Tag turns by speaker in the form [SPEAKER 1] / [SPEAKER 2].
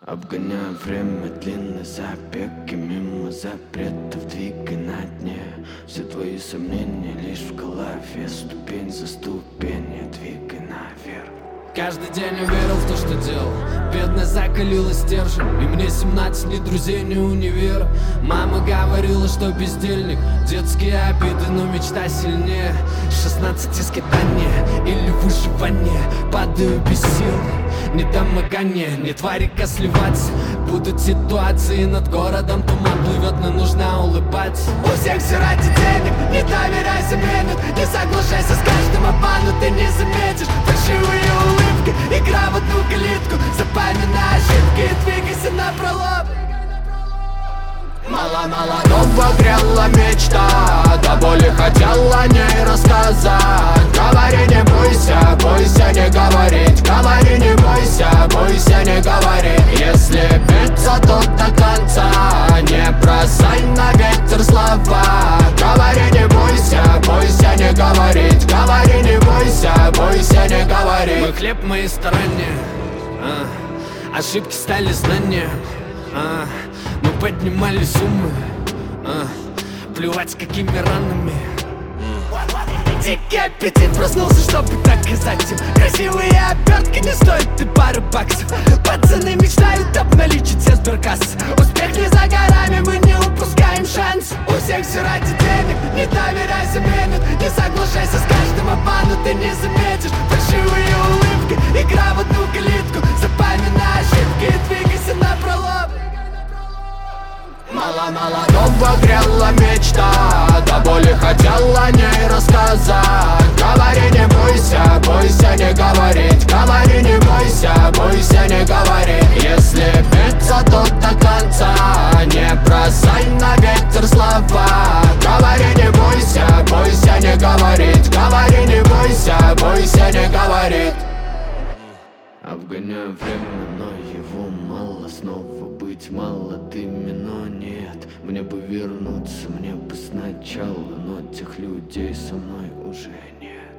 [SPEAKER 1] Обгоняю время, длинный забег, и мимо запретов двигай на дне. Все твои сомнения лишь в голове, ступень за ступенью двигай наверх.
[SPEAKER 2] Каждый день я верил в то, что делал. Бедность закалила стержень, и мне 17, ни друзей, ни универа. Мама говорила, что бездельник, детские обиды, но мечта сильнее. 16 скитания или выживание, падаю без сил, не домогание, не тварика сливаться. Будут ситуации над городом, туман плывет, но нужно улыбаться. У всех все ради денег, не доверяйся мнению, не соглашайся с каждым обманом, ты не заметишь фальшивые улыбки, игра в одну калитку. Запоминай ошибки и двигайся напролом.
[SPEAKER 3] Мало-мало дома грела мечта, до боли хотела о ней рассказать. Говори, не бойся, бойся не говорить. Говори, не бойся, бойся не говорить. Если биться, то до конца, не бросай на ветер слова. Говори, не бойся, бойся не говорить. Говори, не бойся, бойся не говорить.
[SPEAKER 2] Мой хлеб, мои старания, ошибки стали знания. Мы поднимали суммы, плевать с какими ранами. Дикий аппетит проснулся, чтобы доказать им. Красивые обертки не стоят и пару баксов. Пацаны мечтают обналичить все сберкассы. Успех не за горами, мы не упускаем шанс. У всех все ради денег, не доверяйся мнению, не соглашайся с каждым обманом, ты не заметишь фальшивые улыбки, игра в одну калитку. Запоминай ошибки и двигайся напролом.
[SPEAKER 3] Мало-мало дома грела мечта, до боли хотела о ней рассказать. Говори, не бойся, бойся не говорить. Говори, не бойся, бойся не говорить. Если биться, то до конца, не бросай на ветер слова. Говори, не бойся, бойся не говорить. Говори, не бойся, бойся не говорить.
[SPEAKER 1] Обгоняю время, но его мало. Снова быть молодыми, но нет. Мне бы вернуться, мне бы сначала, но тех людей со мной уже нет.